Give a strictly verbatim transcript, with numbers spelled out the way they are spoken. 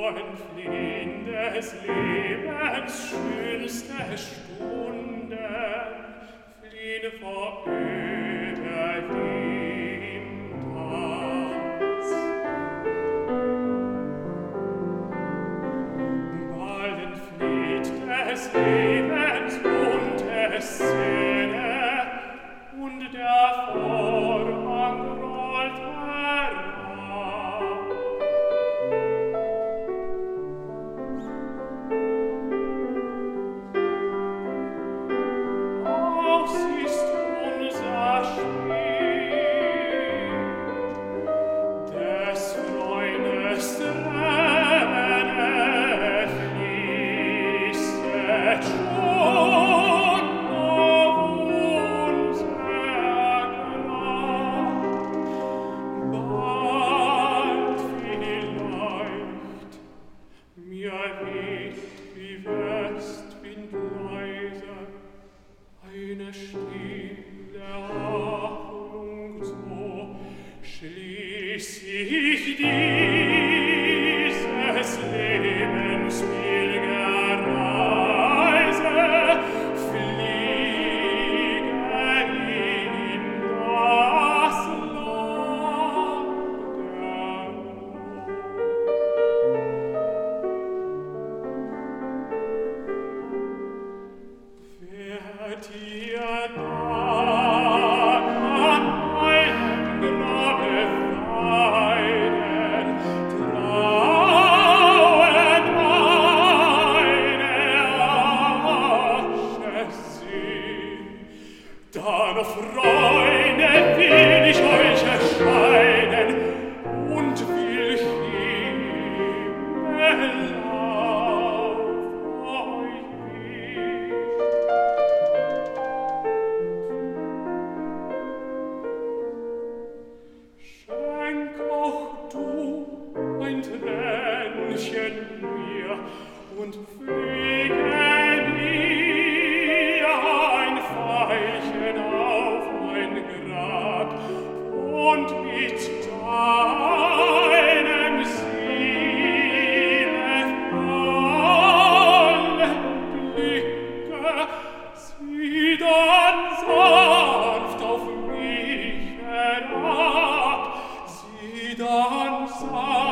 entfliehen des Lebens schönste Stunden, fliehen vor öder wie im Tanz. Bald entflieht des Lebens bunte Szene, und der Vorhang rollt herab. Auch siehst unser Spiel, des Freundes Träne fließet schon auf unser Grab. Bald vielleicht mir weht wie Westwind leise eine stille Hoffnung so, schließ ich dieses Lebens Pilgerreise, fliege in das Land der Ruhe. Fährt ihr dann an meinem Grabe weinen, trauen meine Asche sehen, dann, Freunde, will ich euch erscheinen und will Himmel auf euch hin. Schenk auch du ein Tränchen mir und pflege mir ein Veilchen auf mein Grab und mit deinem seelenvollen Blicke sieh dann sanft auf mich herab, sieh dann sanft